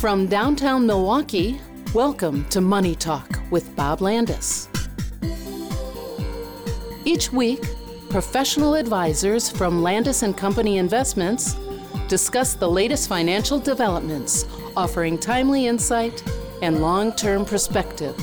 From downtown Milwaukee, welcome to Money Talk with Bob Landis. Each week, professional advisors from Landis & Company Investments discuss the latest financial developments, offering timely insight and long-term perspective.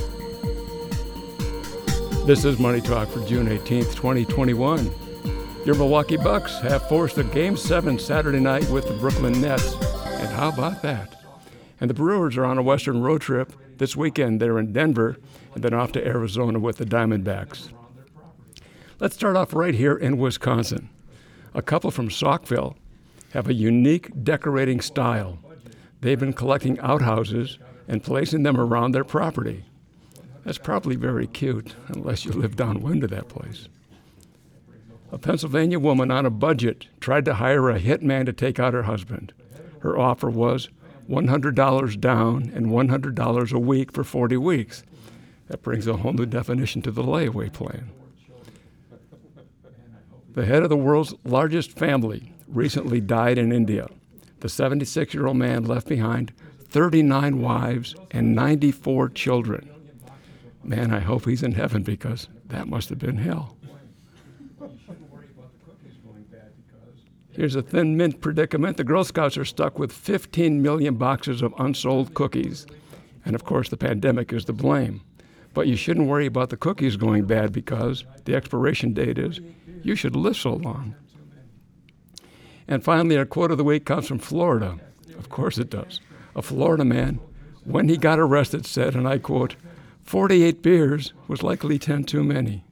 This is Money Talk for June 18th, 2021. Your Milwaukee Bucks have forced a Game 7 Saturday night with the Brooklyn Nets. And how about that? And the Brewers are on a Western road trip. This weekend they're in Denver and then off to Arizona with the Diamondbacks. Let's start off right here in Wisconsin. A couple from Saukville have a unique decorating style. They've been collecting outhouses and placing them around their property. That's probably very cute, unless you live downwind of that place. A Pennsylvania woman on a budget tried to hire a hitman to take out her husband. Her offer was $100 down and $100 a week for 40 weeks. That brings a whole new definition to the layaway plan. The head of the world's largest family recently died in India. The 76-year-old man left behind 39 wives and 94 children. Man, I hope he's in heaven because that must have been hell. Here's a thin mint predicament. The Girl Scouts are stuck with 15 million boxes of unsold cookies. And of course, the pandemic is to blame. But you shouldn't worry about the cookies going bad because the expiration date is you should live so long. And finally, our quote of the week comes from Florida. Of course it does. A Florida man, when he got arrested, said, and I quote, 48 beers was likely 10 too many.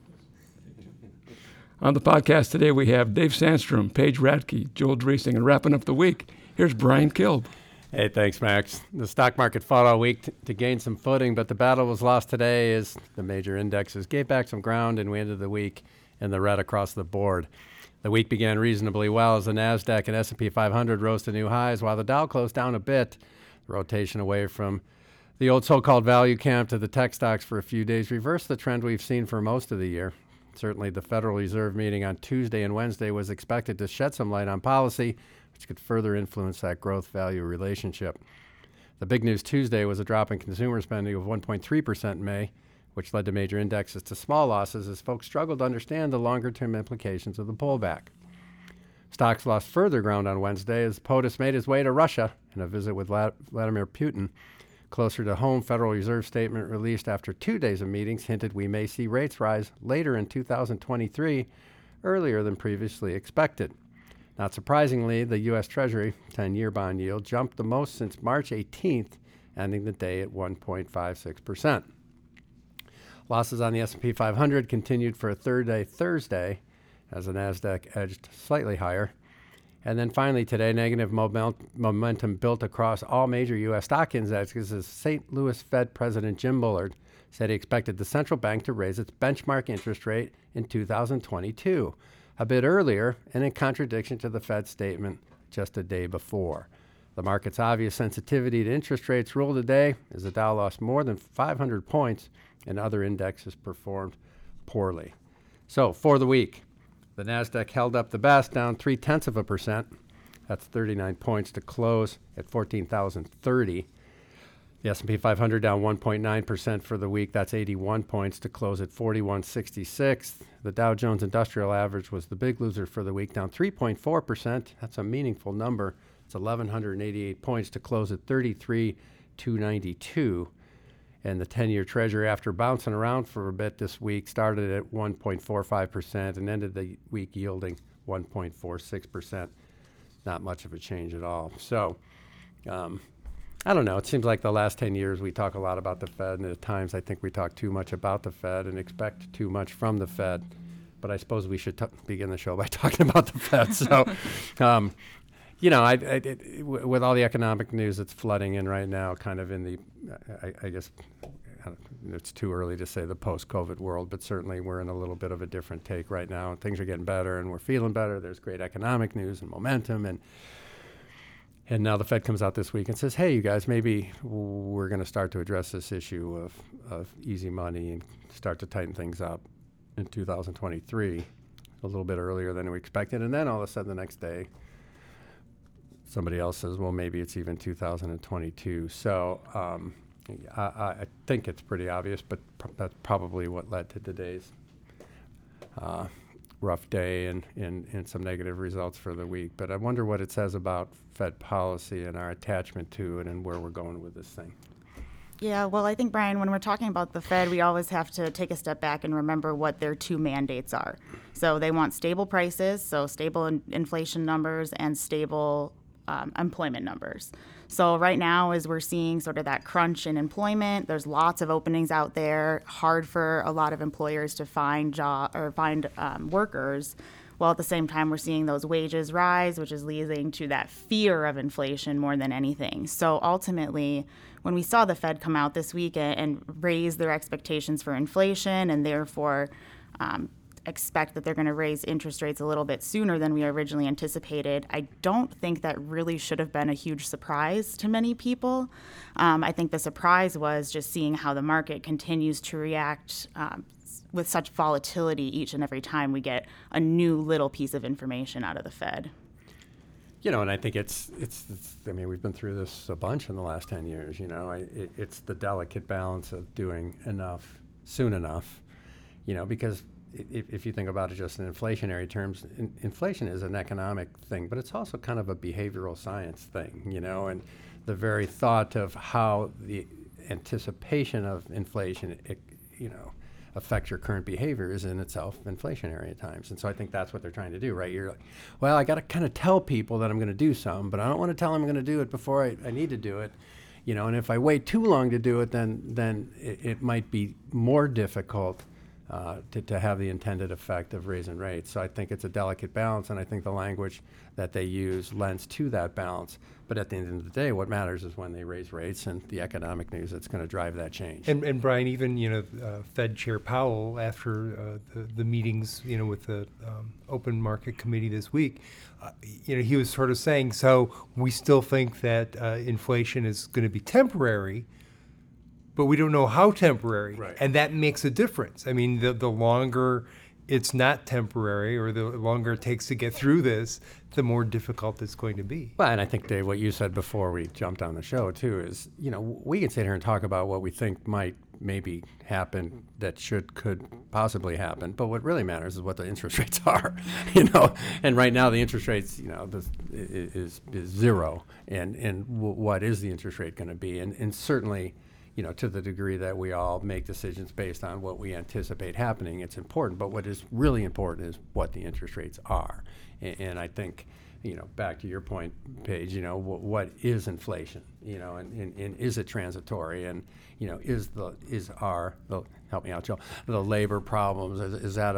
On the podcast today, we have Dave Sandstrom, Paige Radke, Joel Driesing, and wrapping up the week, here's Brian Kilb. Hey, thanks, Max. The stock market fought all week to gain some footing, but the battle was lost today as the major indexes gave back some ground, and we ended the week in the red across the board. The week began reasonably well as the NASDAQ and S&P 500 rose to new highs, while the Dow closed down a bit. The rotation away from the old so-called value camp to the tech stocks for a few days reversed the trend we've seen for most of the year. Certainly, the Federal Reserve meeting on Tuesday and Wednesday was expected to shed some light on policy, which could further influence that growth-value relationship. The big news Tuesday was a drop in consumer spending of 1.3% in May, which led to major indexes to small losses as folks struggled to understand the longer-term implications of the pullback. Stocks lost further ground on Wednesday as POTUS made his way to Russia in a visit with Vladimir Putin. Closer to home, Federal Reserve statement released after 2 days of meetings hinted we may see rates rise later in 2023, earlier than previously expected. Not surprisingly, the U.S. Treasury 10-year bond yield jumped the most since March 18th, ending the day at 1.56%. Losses on the S&P 500 continued for a third day Thursday as the NASDAQ edged slightly higher. And then finally today, negative momentum built across all major U.S. stock indexes as St. Louis Fed President Jim Bullard said he expected the central bank to raise its benchmark interest rate in 2022, a bit earlier and in contradiction to the Fed's statement just a day before. The market's obvious sensitivity to interest rates ruled today as the Dow lost more than 500 points and other indexes performed poorly. So for the week, the NASDAQ held up the best, down 0.3%. That's 39 points to close at 14,030. The S&P 500 down 1.9% for the week. That's 81 points to close at 4166. The Dow Jones Industrial Average was the big loser for the week, down 3.4%. That's a meaningful number. It's 1,188 points to close at 33,292. And the 10-year Treasury, after bouncing around for a bit this week, started at 1.45% and ended the week yielding 1.46%. Not much of a change at all. So, I don't know. It seems like the last 10 years we talk a lot about the Fed, and at times I think we talk too much about the Fed and expect too much from the Fed. But I suppose we should begin the show by talking about the Fed. So, you know, with all the economic news that's flooding in right now, kind of in the, I guess it's too early to say the post-COVID world, but certainly we're in a little bit of a different take right now. Things are getting better and we're feeling better. There's great economic news and momentum. And now the Fed comes out this week and says, hey, you guys, maybe we're going to start to address this issue of easy money and start to tighten things up in 2023, a little bit earlier than we expected. And then all of a sudden the next day, somebody else says, well, maybe it's even 2022. So I think it's pretty obvious, but that's probably what led to today's rough day and some negative results for the week. But I wonder what it says about Fed policy and our attachment to it and where we're going with this thing. Yeah, well, I think, Brian, when we're talking about the Fed, we always have to take a step back and remember what their two mandates are. So they want stable prices, so stable inflation numbers and stable employment numbers. So right now, as we're seeing sort of that crunch in employment, there's lots of openings out there, hard for a lot of employers to find workers. While at the same time, we're seeing those wages rise, which is leading to that fear of inflation more than anything. So ultimately, when we saw the Fed come out this week and raise their expectations for inflation and therefore expect that they're going to raise interest rates a little bit sooner than we originally anticipated, I don't think that really should have been a huge surprise to many people. I think the surprise was just seeing how the market continues to react with such volatility each and every time we get a new little piece of information out of the Fed. You know, and I think it's I mean, we've been through this a bunch in the last 10 years, you know. It's the delicate balance of doing enough soon enough, you know, because if you think about it just in inflationary terms, inflation is an economic thing, but it's also kind of a behavioral science thing, you know, and the very thought of how the anticipation of inflation, you know, affects your current behavior is in itself inflationary at times. And so I think that's what they're trying to do, right? You're like, well, I got to kind of tell people that I'm going to do something, but I don't want to tell them I'm going to do it before I need to do it. You know, and if I wait too long to do it, then it might be more difficult to have the intended effect of raising rates. So I think it's a delicate balance, and I think the language that they use lends to that balance. But at the end of the day, what matters is when they raise rates and the economic news that's going to drive that change. And Brian, even, you know, Fed Chair Powell, after the meetings, you know, with the Open Market Committee this week, you know, he was sort of saying, so we still think that inflation is going to be temporary, but we don't know how temporary. Right. And that makes a difference. I mean, the longer it's not temporary or the longer it takes to get through this, the more difficult it's going to be. Well, and I think, Dave, what you said before we jumped on the show, too, is, you know, we can sit here and talk about what we think might maybe happen that could possibly happen, but what really matters is what the interest rates are, you know, and right now the interest rates, you know, is zero, and what is the interest rate going to be? And certainly, you know, to the degree that we all make decisions based on what we anticipate happening, it's important. But what is really important is what the interest rates are. And I think, you know, back to your point, Paige, you know, what is inflation? You know, and is it transitory? And, you know, help me out, Joe, the labor problems, is that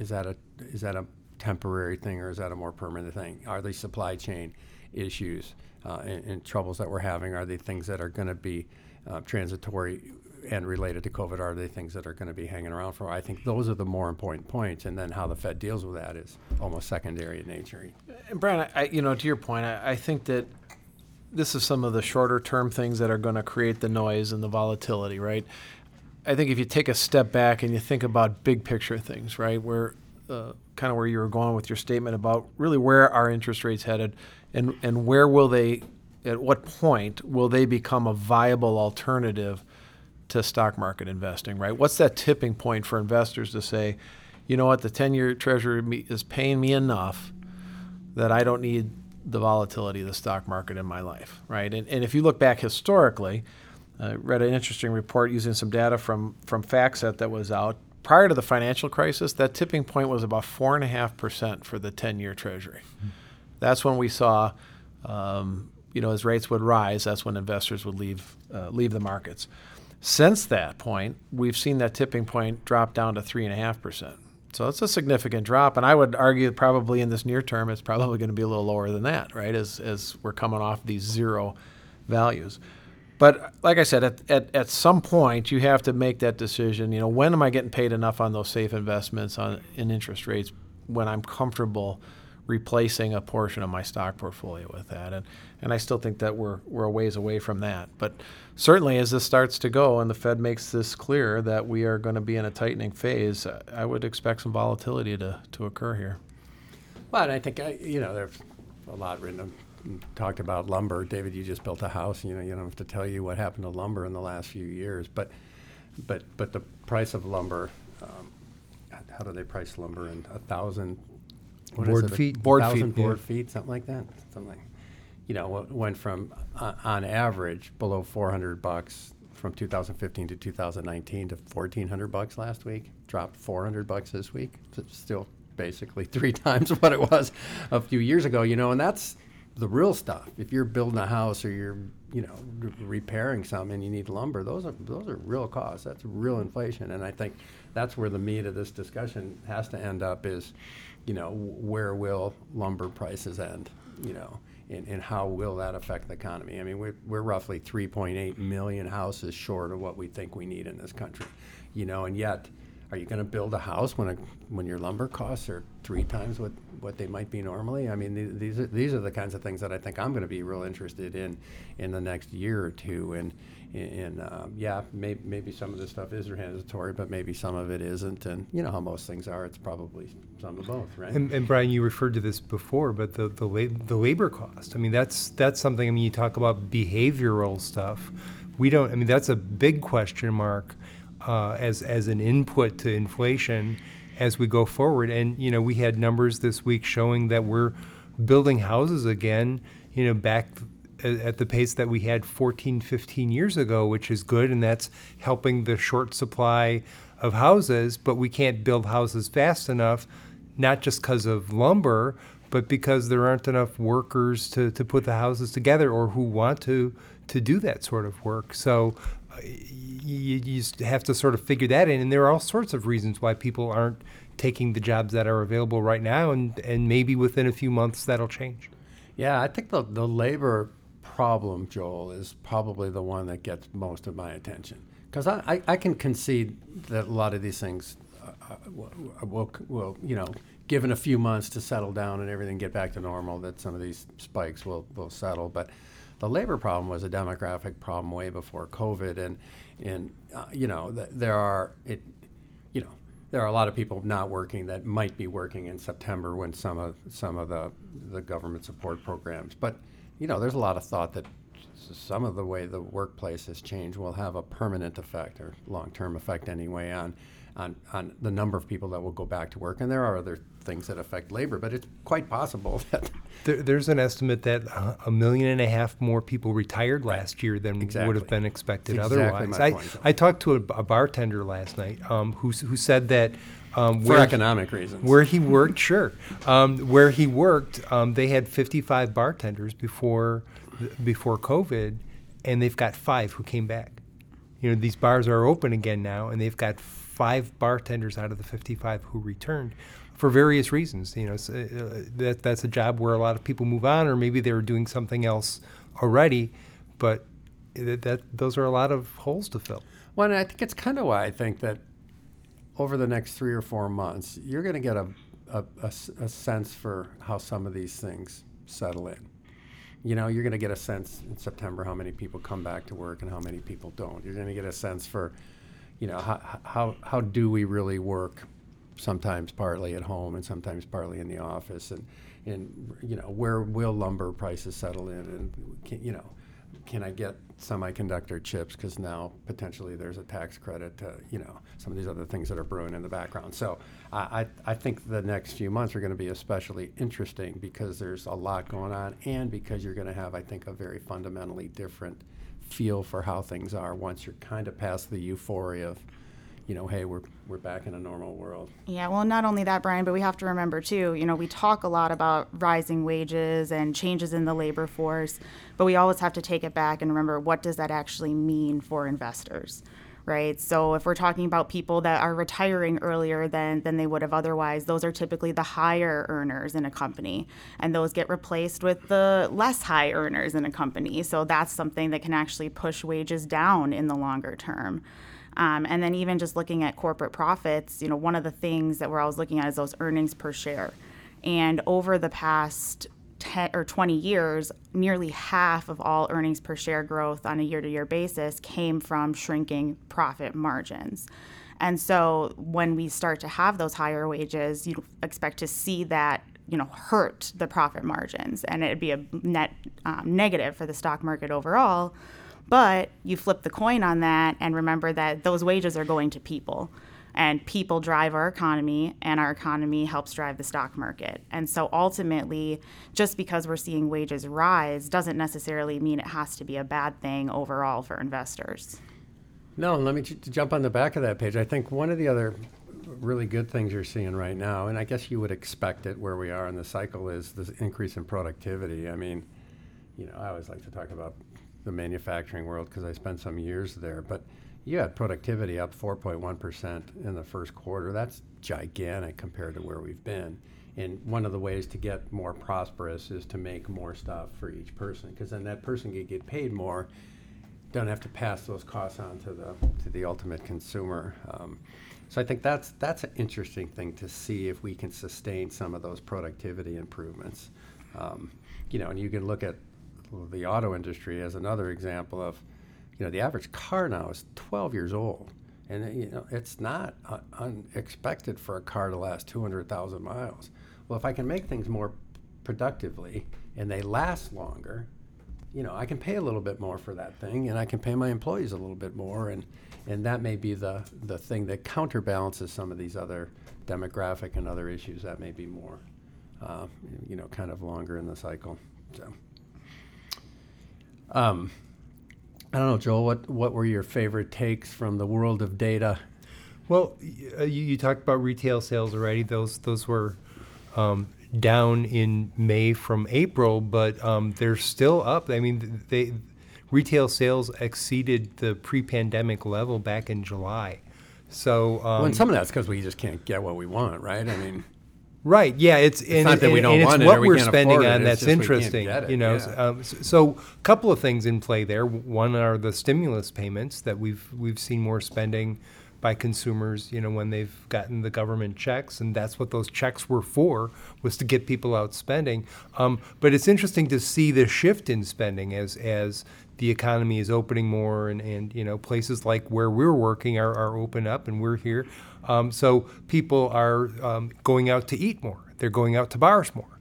a temporary thing, or is that a more permanent thing? Are they supply chain issues and troubles that we're having? Are they things that are going to be transitory and related to COVID? Are they things that are going to be hanging around for? I think those are the more important points, and then how the Fed deals with that is almost secondary in nature. And Brian, you know, to your point, I think that this is some of the shorter term things that are going to create the noise and the volatility, right? I think if you take a step back and you think about big picture things, right, where kind of where you were going with your statement about really where are interest rates headed, and where will they, at what point will they become a viable alternative to stock market investing, right? What's that tipping point for investors to say, you know what, the 10-year Treasury is paying me enough that I don't need the volatility of the stock market in my life, right? And if you look back historically, I read an interesting report using some data from FactSet that was out. Prior to the financial crisis, that tipping point was about 4.5% for the 10-year Treasury. Mm-hmm. That's when we saw, you know, as rates would rise, that's when investors would leave the markets. Since that point, we've seen that tipping point drop down to 3.5%. So it's a significant drop, and I would argue probably in this near term, it's probably going to be a little lower than that, right, as we're coming off these zero values. But like I said, at some point, you have to make that decision. You know, when am I getting paid enough on those safe investments in interest rates when I'm comfortable replacing a portion of my stock portfolio with that? And I still think that we're a ways away from that. But certainly as this starts to go and the Fed makes this clear that we are going to be in a tightening phase, I would expect some volatility to occur here. Well, and I think, you know, there's a lot written talked about lumber. David, you just built a house. You don't have to tell you what happened to lumber in the last few years. But the price of lumber, how do they price lumber in 1,000 Board feet. Board 1,000 feet, board feet, something like that. Went from on average below $400 from 2015 to 2019 to $1,400 last week. Dropped $400 this week. It's still basically 3 times what it was a few years ago. And that's the real stuff. If you're building a house or you're repairing something and you need lumber, those are real costs. That's real inflation, and I think that's where the meat of this discussion has to end up is, where will lumber prices end? And how will that affect the economy? I mean, we're roughly 3.8 million houses short of what we think we need in this country, and yet, are you going to build a house when your lumber costs are 3 times what they might be normally? I mean, these are the kinds of things that I think I'm going to be real interested in the next year or two. And maybe some of this stuff is transitory, but maybe some of it isn't. And you know how most things are. It's probably some of both, right? And Brian, you referred to this before, but the labor cost. I mean, that's something. I mean, you talk about behavioral stuff. That's a big question mark as an input to inflation as we go forward. And we had numbers this week showing that we're building houses again. Back at the pace that we had 14, 15 years ago, which is good, and that's helping the short supply of houses, but we can't build houses fast enough, not just because of lumber, but because there aren't enough workers to put the houses together or who want to do that sort of work. So you just have to sort of figure that in, and there are all sorts of reasons why people aren't taking the jobs that are available right now, and maybe within a few months that'll change. Yeah, I think the labor problem, Joel, is probably the one that gets most of my attention. Because I can concede that a lot of these things will, given a few months to settle down and everything get back to normal, that some of these spikes will settle. But the labor problem was a demographic problem way before COVID, and there are a lot of people not working that might be working in September when some of the government support programs. But there's a lot of thought that some of the way the workplace has changed will have a permanent effect or long-term effect anyway on the number of people that will go back to work. And there are other things that affect labor, but it's quite possible that there's an estimate that 1.5 million more people retired last year than would have been expected otherwise. My point. I talked to a bartender last night who said that for economic reasons. Where he worked, sure. Where he worked, they had 55 bartenders before COVID, and they've got 5 who came back. These bars are open again now, and they've got 5 bartenders out of the 55 who returned for various reasons. That's a job where a lot of people move on, or maybe they were doing something else already, but those are a lot of holes to fill. Well, and I think it's kind of why I think that over the next 3 or 4 months, you're going to get a sense for how some of these things settle in. You're going to get a sense in September how many people come back to work and how many people don't. You're going to get a sense for, how do we really work, sometimes partly at home and sometimes partly in the office, and where will lumber prices settle in, and can I get semiconductor chips, because now potentially there's a tax credit to some of these other things that are brewing in the background. So I think the next few months are going to be especially interesting because there's a lot going on, and because you're going to have, I think, a very fundamentally different feel for how things are once you're kind of past the euphoria of hey, we're back in a normal world. Yeah, well, not only that, Brian, but we have to remember, too, we talk a lot about rising wages and changes in the labor force, but we always have to take it back and remember, what does that actually mean for investors, right? So if we're talking about people that are retiring earlier than they would have otherwise, those are typically the higher earners in a company, and those get replaced with the less high earners in a company. So that's something that can actually push wages down in the longer term. And then even just looking at corporate profits, one of the things that we're always looking at is those earnings per share. And over the past 10 or 20 years, nearly half of all earnings per share growth on a year-to-year basis came from shrinking profit margins. And so when we start to have those higher wages, you expect to see that hurt the profit margins, and it'd be a net negative for the stock market overall. But you flip the coin on that and remember that those wages are going to people, and people drive our economy, and our economy helps drive the stock market. And so ultimately, just because we're seeing wages rise doesn't necessarily mean it has to be a bad thing overall for investors. No, let me jump on the back of that page. I think one of the other really good things you're seeing right now, and I guess you would expect it where we are in the cycle, is this increase in productivity. I mean, I always like to talk about the manufacturing world because I spent some years there, but you had productivity up 4.1% in the first quarter. That's gigantic compared to where we've been. And one of the ways to get more prosperous is to make more stuff for each person, because then that person can get paid more, don't have to pass those costs on to the ultimate consumer. So I think that's an interesting thing to see if we can sustain some of those productivity improvements. And you can look at the auto industry as another example of, the average car now is 12 years old. And, it's not unexpected for a car to last 200,000 miles. Well, if I can make things more productively and they last longer, I can pay a little bit more for that thing, and I can pay my employees a little bit more. And that may be the thing that counterbalances some of these other demographic and other issues that may be more, kind of longer in the cycle. So, I don't know, Joel, what were your favorite takes from the world of data? Well, you talked about retail sales already. Those were down in May from April, but they're still up. I mean, retail sales exceeded the pre-pandemic level back in July. So, and some of that's because we just can't get what we want, right? I mean, right? Yeah, it's not that we don't want it what or we we're can't spending afford it, on it's that's just we can't interesting. get it, yeah. So a couple of things in play there. One are the stimulus payments that we've seen more spending by consumers, when they've gotten the government checks, and that's what those checks were for, was to get people out spending. But it's interesting to see the shift in spending as the economy is opening more, and places like where we're working are open up, and we're here. So people are going out to eat more. They're going out to bars more.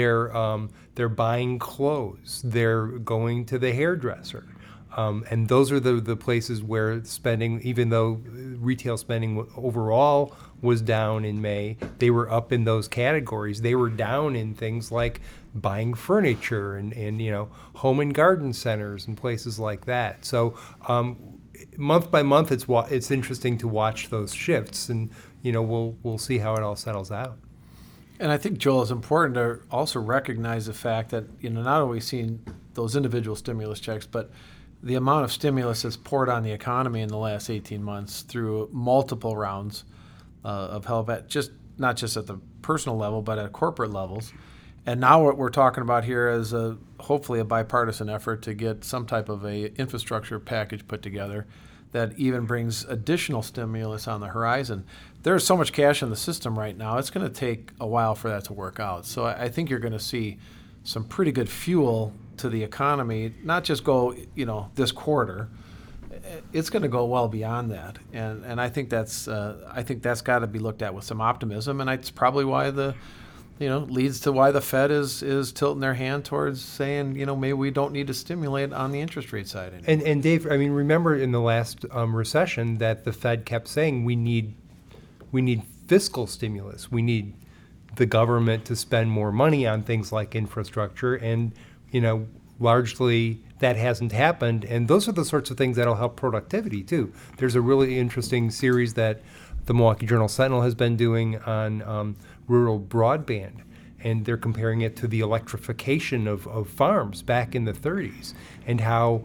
They're buying clothes. They're going to the hairdresser. And those are the places where spending, even though retail spending overall was down in May, they were up in those categories. They were down in things like buying furniture and home and garden centers and places like that. So month by month, it's interesting to watch those shifts, and we'll see how it all settles out. And I think, Joel, it's important to also recognize the fact that not only seeing those individual stimulus checks, but the amount of stimulus that's poured on the economy in the last 18 months through multiple rounds of help, not just at the personal level, but at corporate levels. And now what we're talking about here is hopefully a bipartisan effort to get some type of a infrastructure package put together that even brings additional stimulus on the horizon. There's so much cash in the system right now, it's going to take a while for that to work out. So I think you're going to see some pretty good fuel to the economy, not just go, this quarter. It's going to go well beyond that, and I think that's got to be looked at with some optimism, and it's probably why leads to why the Fed is tilting their hand towards saying, maybe we don't need to stimulate on the interest rate side anymore. And Dave, I mean, remember in the last recession that the Fed kept saying we need fiscal stimulus. We need the government to spend more money on things like infrastructure, and largely that hasn't happened. And those are the sorts of things that'll help productivity too. There's a really interesting series that the Milwaukee Journal-Sentinel has been doing on rural broadband, and they're comparing it to the electrification of farms back in the 30s, and how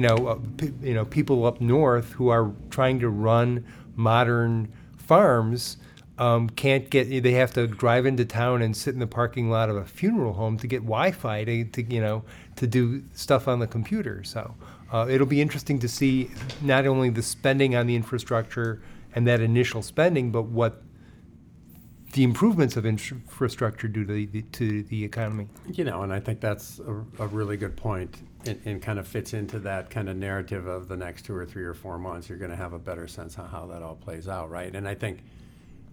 people up north who are trying to run modern farms can't get. They have to drive into town and sit in the parking lot of a funeral home to get Wi-Fi to do stuff on the computer. So it'll be interesting to see not only the spending on the infrastructure and that initial spending, but what the improvements of infrastructure do to the economy. And I think that's a really good point, and kind of fits into that kind of narrative of the next 2 or 3 or 4 months. You're going to have a better sense of how that all plays out, right? And I think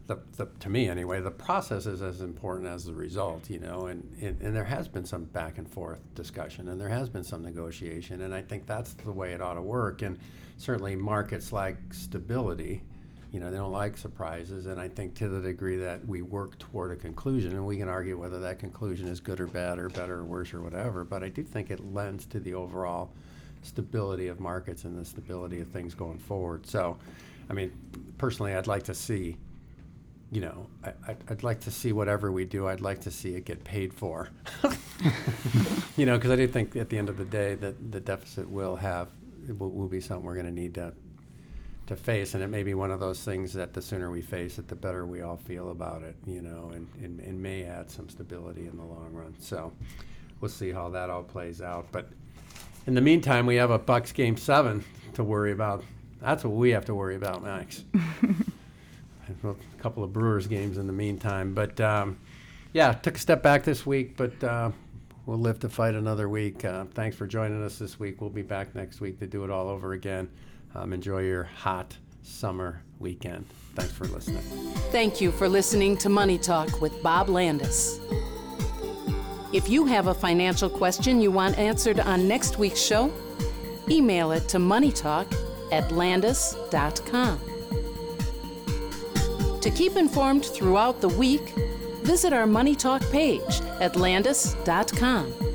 to me anyway, the process is as important as the result, and there has been some back and forth discussion, and there has been some negotiation, and I think that's the way it ought to work. And certainly markets like stability, they don't like surprises, and I think to the degree that we work toward a conclusion, and we can argue whether that conclusion is good or bad or better or worse or whatever, but I do think it lends to the overall stability of markets and the stability of things going forward. So, I mean, personally, I'd like to see, I'd like to see whatever we do, I'd like to see it get paid for. Because I do think at the end of the day that the deficit will be something we're going to need to face, and it may be one of those things that the sooner we face it, the better we all feel about it, and may add some stability in the long run. So we'll see how that all plays out. But in the meantime, we have a Bucks Game 7 to worry about. That's what we have to worry about, Max. A couple of Brewers games in the meantime. But, took a step back this week, but we'll live to fight another week. Thanks for joining us this week. We'll be back next week to do it all over again. Enjoy your hot summer weekend. Thanks for listening. Thank you for listening to Money Talk with Bob Landis. If you have a financial question you want answered on next week's show, email it to moneytalk@landis.com. To keep informed throughout the week, visit our Money Talk page at landis.com.